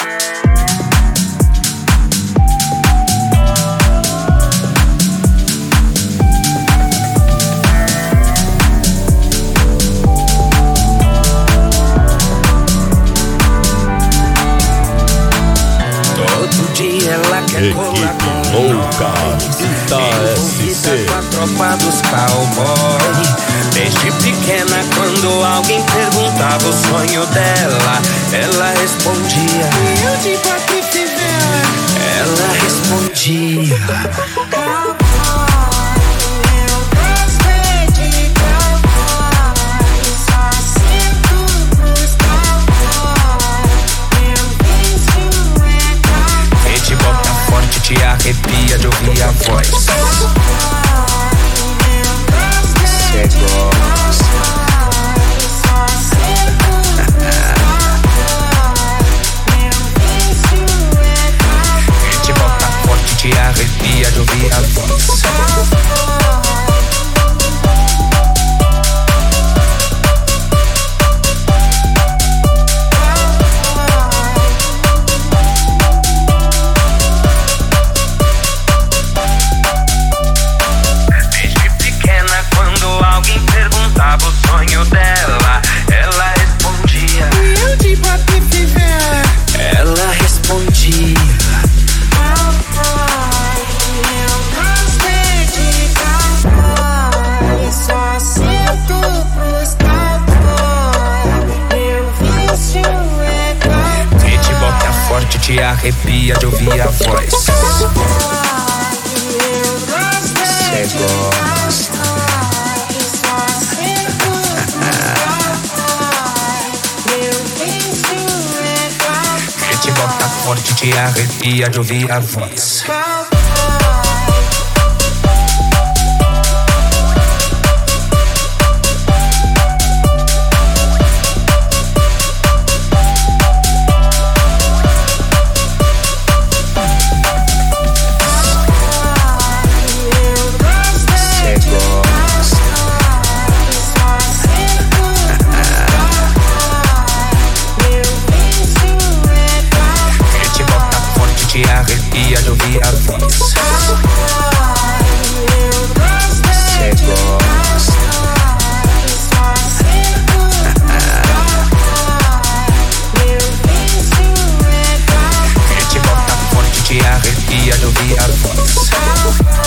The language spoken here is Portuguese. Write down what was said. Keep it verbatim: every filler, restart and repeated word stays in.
Equipe Louca, Fita S C. Com a tropa dos cowboy. Desde pequena, quando alguém perguntava o sonho dela, ela respondia: eu de quatro fivela. Ela respondia: te arrepia de ouvir a voz. Cê gosta. Te bota forte, te arrepia de ouvir a voz. Perguntava o sonho dela, ela respondia: eu de papi fivela. Ela respondia: cowboy, eu gostei de cowboy, só sinto pros cowboy, meu vício é cowboy. E te bota forte, te arrepia de ouvir a voz. Cê gosta. Te bota forte, te arrepia de ouvir a voz. Te arrepia de ouvir a voz. Cê gosta. Te bota forte, te arrepia de ouvir a voz.